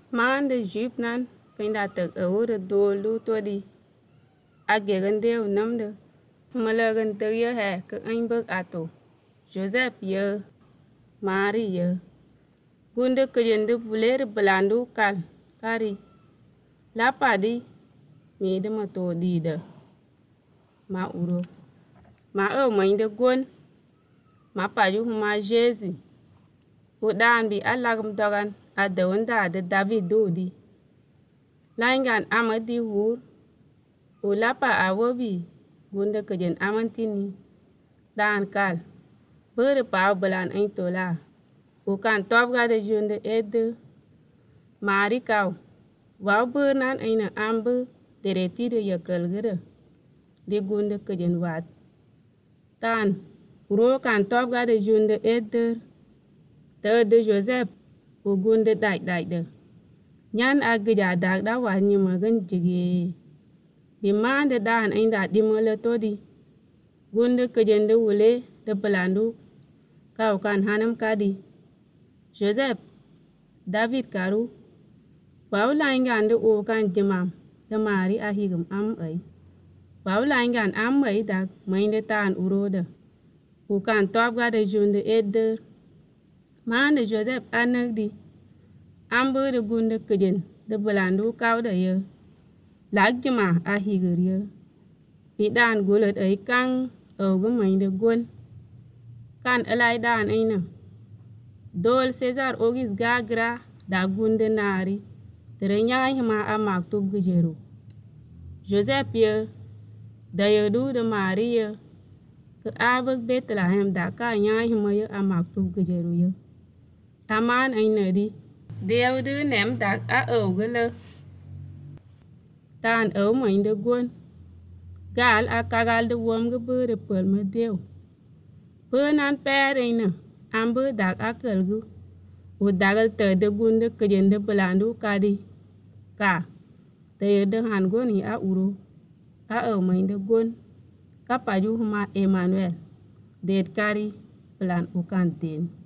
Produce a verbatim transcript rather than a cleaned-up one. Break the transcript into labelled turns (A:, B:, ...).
A: Man de jup nan pinda tek e wure dolu to di. Agegen deu nam de. Malagan tek ye he ke einbek ato. Joseph ye. Mari ye. Gunde kejende buler belandu kal. Kari. Lapa di. Mi de ma to di de. Ma uro. Ma o main de gon. Ma paju ma Jésus. Udan bi alagam dogan. Adawanda de David do di. Laingan amadi wur. Ulapa awobi. Gunde kejen amantini. Dan kal. Bere pa belan ein tola. Ukan topga de junde edde. Mari kau. Wau bernan ein ambe. Dereti de yakalgere. Di gunde kejen wat. Tan. Uro kan topga de junde edde. Te de Joseph. Ugunde dak dak de. Nyan agja dak da wa nyima gan jige. Bimande dan ein da dimole todi. Gunde kejende wule de pelandu. Kau kan hanam kadi. Joseph. David karu. Wau laingan de o kan jimam. De mari ahigam am ay. Wau laingan am ay dak mainde tan urode. Ukan topga de junde edde. Mande Joseph anagdi. Amber de gunde kejen de belandu kau de ye. Lagjima ahiger ye. Pidan gulet ay kang ogu mainde gun. Kan elai dan ayna. Dol Cesar ogis gagra da gunde nari. Tere nyai hima amak tub gejeru. Joseph ye. Da ye du de Marie ye. Ke abek Bethlehem da ka nyai hima ye amak tub gejeru ye. Aman ayna di. Deu de nem dak a ogele. Tan o mainde gun. Gal akagal de wom gebere pel me deu. Penan perena. Amber dak akelgu. U dagal te de gunde kejende belandu kadi. Ka. Te de han goni a uro. A o mainde gun. Kapaju huma Emmanuel. Det kari pelan ukan ten.